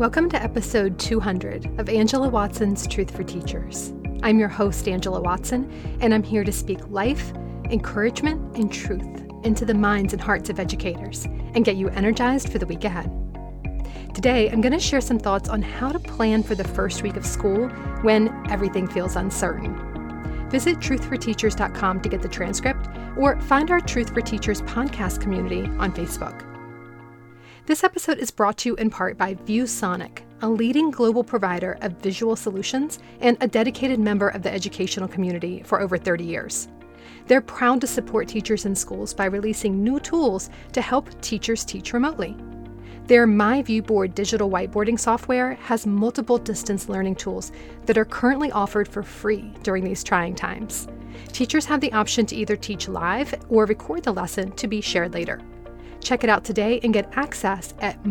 Welcome to episode 200 of Angela Watson's Truth for Teachers. I'm your host, Angela Watson, and I'm here to speak life, encouragement, and truth into the minds and hearts of educators and get you energized for the week ahead. Today, I'm going to share some thoughts on how to plan for the first week of school when everything feels uncertain. Visit truthforteachers.com to get the transcript or find our Truth for Teachers podcast community on Facebook. This episode is brought to you in part by ViewSonic, a leading global provider of visual solutions and a dedicated member of the educational community for over 30 years. They're proud to support teachers in schools by releasing new tools to help teachers teach remotely. Their MyViewBoard digital whiteboarding software has multiple distance learning tools that are currently offered for free during these trying times. Teachers have the option to either teach live or record the lesson to be shared later. Check it out today and get access at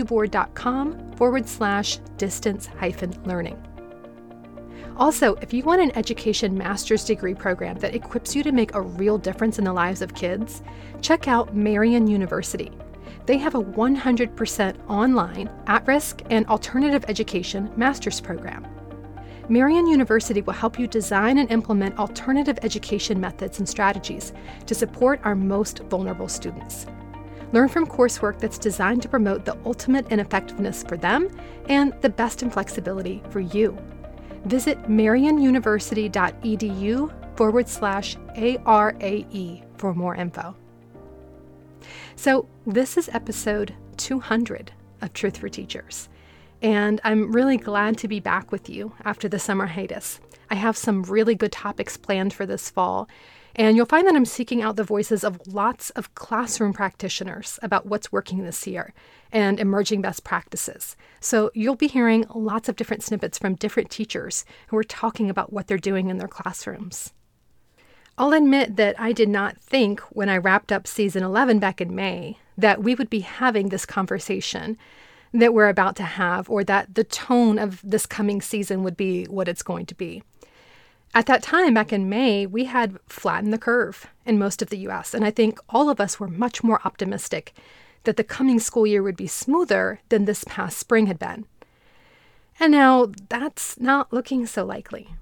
myviewboard.com/distance-learning. Also, if you want an education master's degree program that equips you to make a real difference in the lives of kids, check out Marian University. They have a 100% online, at-risk, and alternative education master's program. Marian University will help you design and implement alternative education methods and strategies to support our most vulnerable students. Learn from coursework that's designed to promote the ultimate in effectiveness for them and the best in flexibility for you. Visit marianuniversity.edu/ARAE for more info. So this is episode 200 of Truth for Teachers, and I'm really glad to be back with you after the summer hiatus. I have some really good topics planned for this fall, and you'll find that I'm seeking out the voices of lots of classroom practitioners about what's working this year and emerging best practices. So you'll be hearing lots of different snippets from different teachers who are talking about what they're doing in their classrooms. I'll admit that I did not think when I wrapped up season 11 back in May that we would be having this conversation that we're about to have, or that the tone of this coming season would be what it's going to be. At that time, back in May, we had flattened the curve in most of the U.S., and I think all of us were much more optimistic that the coming school year would be smoother than this past spring had been. And now that's not looking so likely.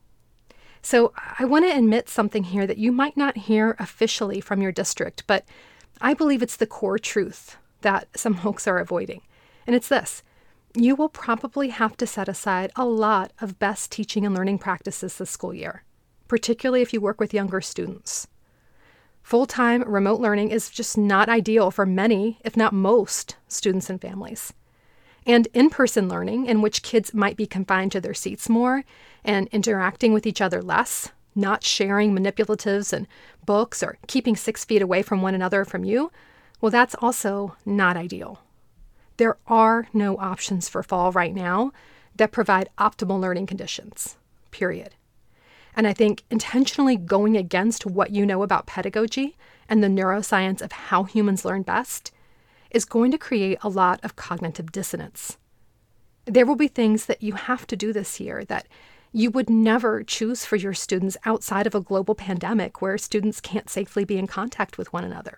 So I want to admit something here that you might not hear officially from your district, but I believe it's the core truth that some folks are avoiding. And it's this: you will probably have to set aside a lot of best teaching and learning practices this school year, particularly if you work with younger students. Full-time remote learning is just not ideal for many, if not most, students and families. And in-person learning, in which kids might be confined to their seats more and interacting with each other less, not sharing manipulatives and books or keeping 6 feet away from one another from you, well, that's also not ideal. There are no options for fall right now that provide optimal learning conditions, period. And I think intentionally going against what you know about pedagogy and the neuroscience of how humans learn best is going to create a lot of cognitive dissonance. There will be things that you have to do this year that you would never choose for your students outside of a global pandemic where students can't safely be in contact with one another.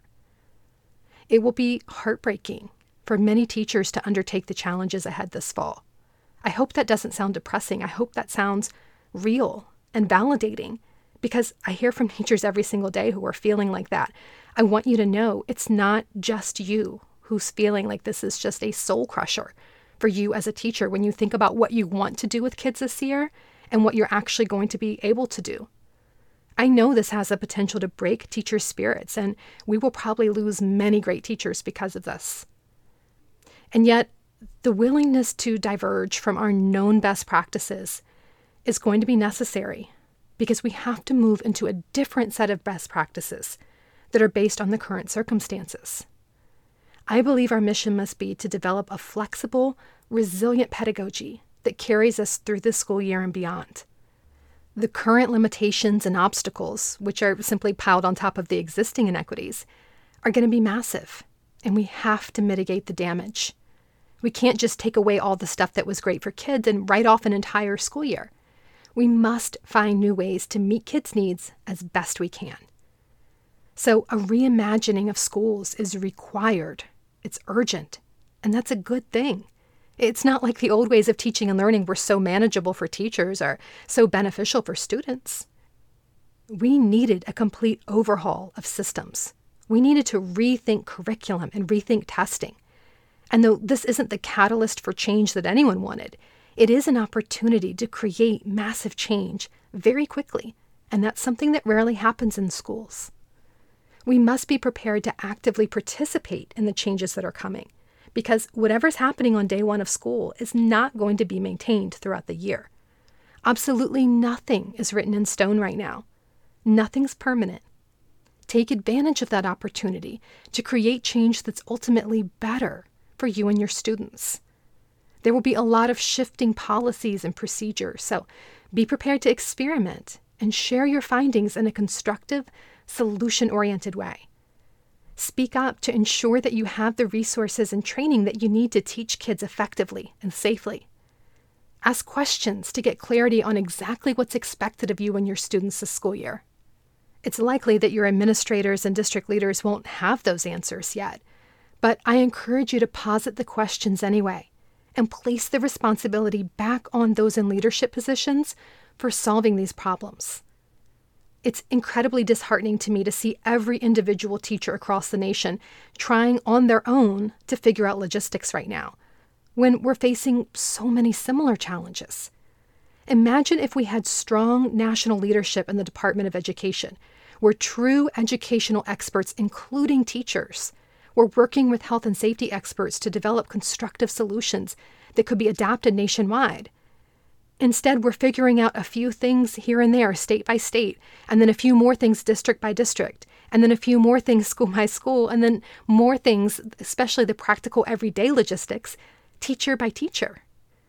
It will be heartbreaking for many teachers to undertake the challenges ahead this fall. I hope that doesn't sound depressing. I hope that sounds real and validating, because I hear from teachers every single day who are feeling like that. I want you to know it's not just you who's feeling like this is just a soul crusher for you as a teacher when you think about what you want to do with kids this year and what you're actually going to be able to do. I know this has the potential to break teachers' spirits, and we will probably lose many great teachers because of this. And yet, the willingness to diverge from our known best practices is going to be necessary, because we have to move into a different set of best practices that are based on the current circumstances. I believe our mission must be to develop a flexible, resilient pedagogy that carries us through this school year and beyond. The current limitations and obstacles, which are simply piled on top of the existing inequities, are going to be massive, and we have to mitigate the damage. We can't just take away all the stuff that was great for kids and write off an entire school year. We must find new ways to meet kids' needs as best we can. So a reimagining of schools is required. It's urgent, and that's a good thing. It's not like the old ways of teaching and learning were so manageable for teachers or so beneficial for students. We needed a complete overhaul of systems. We needed to rethink curriculum and rethink testing. And though this isn't the catalyst for change that anyone wanted, it is an opportunity to create massive change very quickly, and that's something that rarely happens in schools. We must be prepared to actively participate in the changes that are coming, because whatever's happening on day one of school is not going to be maintained throughout the year. Absolutely nothing is written in stone right now. Nothing's permanent. Take advantage of that opportunity to create change that's ultimately better for you and your students. There will be a lot of shifting policies and procedures, so be prepared to experiment and share your findings in a constructive, solution-oriented way. Speak up to ensure that you have the resources and training that you need to teach kids effectively and safely. Ask questions to get clarity on exactly what's expected of you and your students this school year. It's likely that your administrators and district leaders won't have those answers yet, but I encourage you to posit the questions anyway and place the responsibility back on those in leadership positions for solving these problems. It's incredibly disheartening to me to see every individual teacher across the nation trying on their own to figure out logistics right now, when we're facing so many similar challenges. Imagine if we had strong national leadership in the Department of Education, where true educational experts, including teachers, were working with health and safety experts to develop constructive solutions that could be adapted nationwide. Instead, we're figuring out a few things here and there, state by state, and then a few more things district by district, and then a few more things school by school, and then more things, especially the practical everyday logistics, teacher by teacher.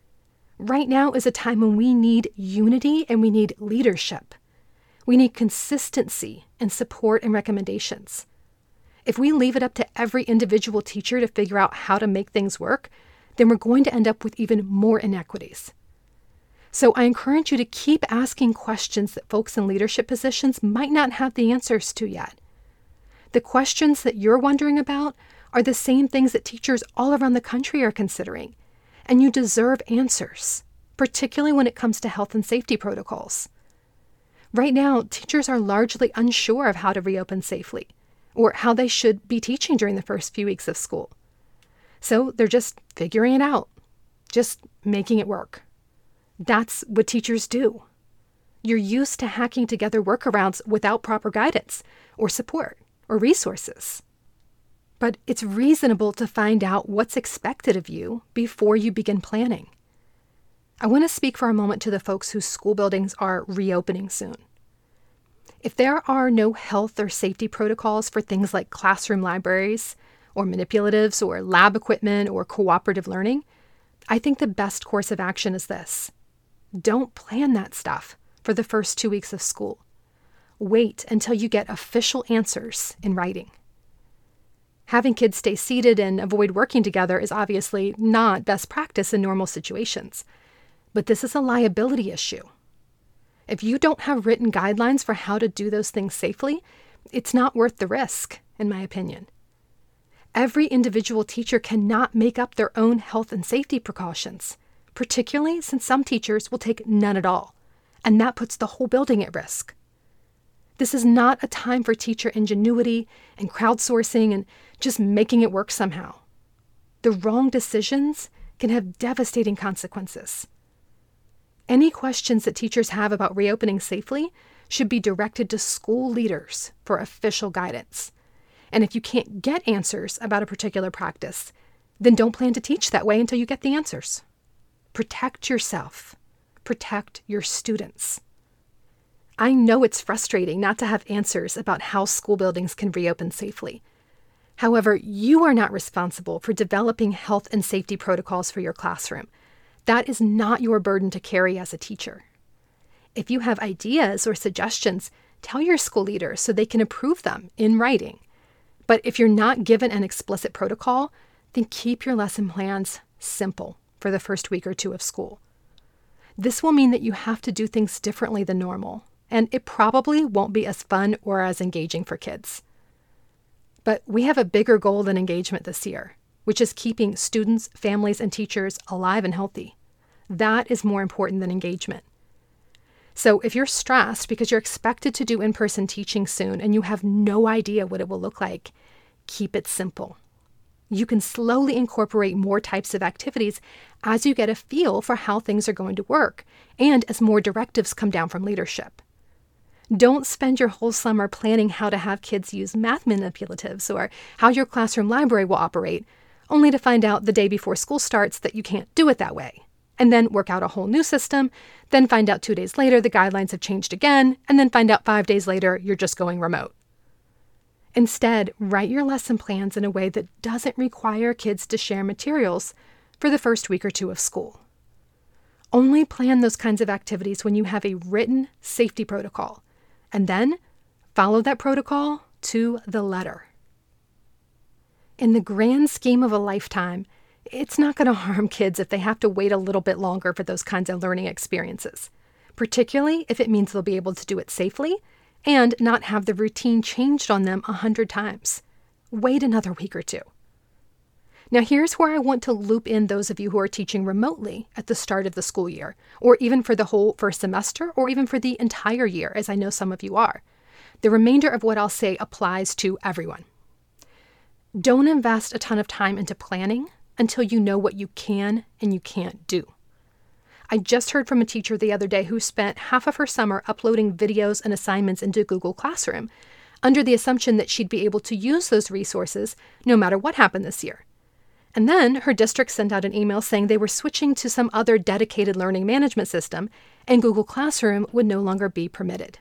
Right now is a time when we need unity and we need leadership. We need consistency in support and recommendations. If we leave it up to every individual teacher to figure out how to make things work, then we're going to end up with even more inequities. So I encourage you to keep asking questions that folks in leadership positions might not have the answers to yet. The questions that you're wondering about are the same things that teachers all around the country are considering, and you deserve answers, particularly when it comes to health and safety protocols. Right now, teachers are largely unsure of how to reopen safely, or how they should be teaching during the first few weeks of school. So they're just figuring it out, just making it work. That's what teachers do. You're used to hacking together workarounds without proper guidance, or support, or resources. But it's reasonable to find out what's expected of you before you begin planning. I want to speak for a moment to the folks whose school buildings are reopening soon. If there are no health or safety protocols for things like classroom libraries, or manipulatives, or lab equipment, or cooperative learning, I think the best course of action is this. Don't plan that stuff for the first 2 weeks of school. Wait until you get official answers in writing. Having kids stay seated and avoid working together is obviously not best practice in normal situations. But this is a liability issue. If you don't have written guidelines for how to do those things safely, it's not worth the risk, in my opinion. Every individual teacher cannot make up their own health and safety precautions, particularly since some teachers will take none at all, and that puts the whole building at risk. This is not a time for teacher ingenuity and crowdsourcing and just making it work somehow. The wrong decisions can have devastating consequences. Any questions that teachers have about reopening safely should be directed to school leaders for official guidance. And if you can't get answers about a particular practice, then don't plan to teach that way until you get the answers. Protect yourself. Protect your students. I know it's frustrating not to have answers about how school buildings can reopen safely. However, you are not responsible for developing health and safety protocols for your classroom. That is not your burden to carry as a teacher. If you have ideas or suggestions, tell your school leader so they can approve them in writing. But if you're not given an explicit protocol, then keep your lesson plans simple for the first week or two of school. This will mean that you have to do things differently than normal, and it probably won't be as fun or as engaging for kids. But we have a bigger goal than engagement this year. which is keeping students, families, and teachers alive and healthy. That is more important than engagement. So if you're stressed because you're expected to do in-person teaching soon and you have no idea what it will look like, keep it simple. You can slowly incorporate more types of activities as you get a feel for how things are going to work and as more directives come down from leadership. Don't spend your whole summer planning how to have kids use math manipulatives or how your classroom library will operate, only to find out the day before school starts that you can't do it that way, and then work out a whole new system, then find out 2 days later the guidelines have changed again, and then find out 5 days later you're just going remote. Instead, write your lesson plans in a way that doesn't require kids to share materials for the first week or two of school. Only plan those kinds of activities when you have a written safety protocol, and then follow that protocol to the letter. In the grand scheme of a lifetime, it's not going to harm kids if they have to wait a little bit longer for those kinds of learning experiences, particularly if it means they'll be able to do it safely and not have the routine changed on them 100 times. Wait another week or two. Now here's where I want to loop in those of you who are teaching remotely at the start of the school year, or even for the whole first semester, or even for the entire year, as I know some of you are. The remainder of what I'll say applies to everyone. Don't invest a ton of time into planning until you know what you can and you can't do. I just heard from a teacher the other day who spent half of her summer uploading videos and assignments into Google Classroom under the assumption that she'd be able to use those resources no matter what happened this year. And then her district sent out an email saying they were switching to some other dedicated learning management system and Google Classroom would no longer be permitted.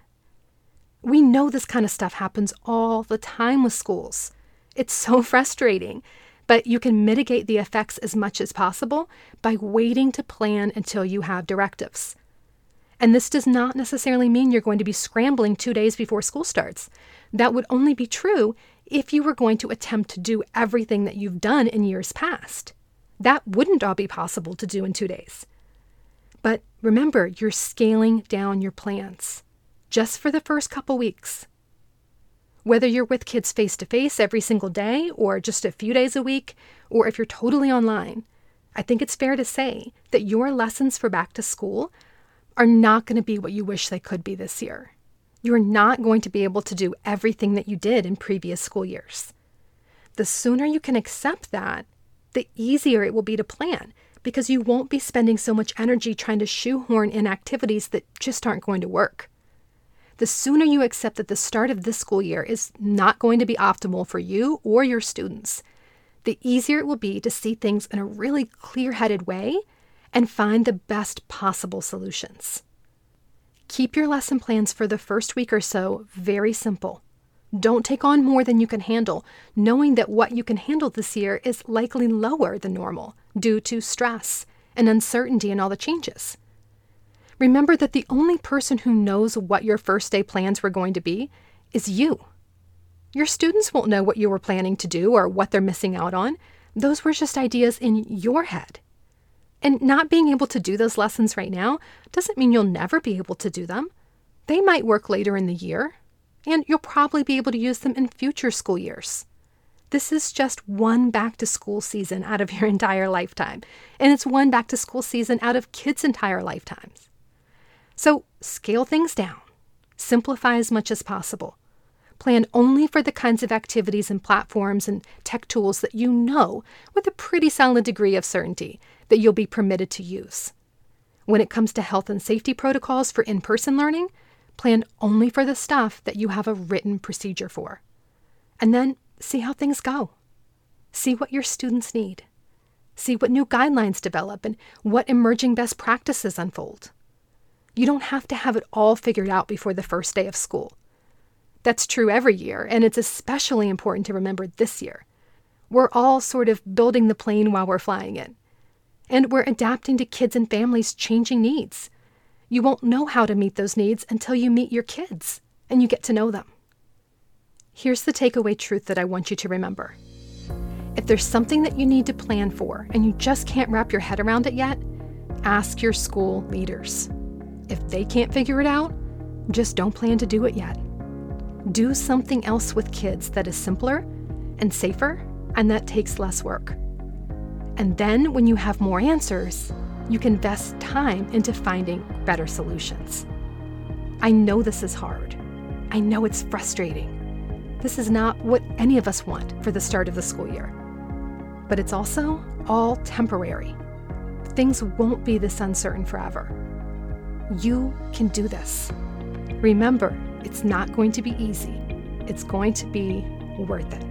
We know this kind of stuff happens all the time with schools. It's so frustrating. But you can mitigate the effects as much as possible by waiting to plan until you have directives. And this does not necessarily mean you're going to be scrambling 2 days before school starts. That would only be true if you were going to attempt to do everything that you've done in years past. That wouldn't all be possible to do in 2 days. But remember, you're scaling down your plans just for the first couple weeks. Whether you're with kids face-to-face every single day or just a few days a week, or if you're totally online, I think it's fair to say that your lessons for back to school are not going to be what you wish they could be this year. You're not going to be able to do everything that you did in previous school years. The sooner you can accept that, the easier it will be to plan, because you won't be spending so much energy trying to shoehorn in activities that just aren't going to work. The sooner you accept that the start of this school year is not going to be optimal for you or your students, the easier it will be to see things in a really clear-headed way and find the best possible solutions. Keep your lesson plans for the first week or so very simple. Don't take on more than you can handle, knowing that what you can handle this year is likely lower than normal due to stress and uncertainty and all the changes. Remember that the only person who knows what your first day plans were going to be is you. Your students won't know what you were planning to do or what they're missing out on. Those were just ideas in your head. And not being able to do those lessons right now doesn't mean you'll never be able to do them. They might work later in the year, and you'll probably be able to use them in future school years. This is just one back-to-school season out of your entire lifetime, and it's one back-to-school season out of kids' entire lifetimes. So scale things down. Simplify as much as possible. Plan only for the kinds of activities and platforms and tech tools that you know with a pretty solid degree of certainty that you'll be permitted to use. When it comes to health and safety protocols for in-person learning, plan only for the stuff that you have a written procedure for. And then see how things go. See what your students need. See what new guidelines develop and what emerging best practices unfold. You don't have to have it all figured out before the first day of school. That's true every year, and it's especially important to remember this year. We're all sort of building the plane while we're flying it. And we're adapting to kids' and families' changing needs. You won't know how to meet those needs until you meet your kids and you get to know them. Here's the takeaway truth that I want you to remember. If there's something that you need to plan for and you just can't wrap your head around it yet, ask your school leaders. If they can't figure it out, just don't plan to do it yet. Do something else with kids that is simpler and safer and that takes less work. And then when you have more answers, you can invest time into finding better solutions. I know this is hard. I know it's frustrating. This is not what any of us want for the start of the school year. But it's also all temporary. Things won't be this uncertain forever. You can do this. Remember, it's not going to be easy. It's going to be worth it.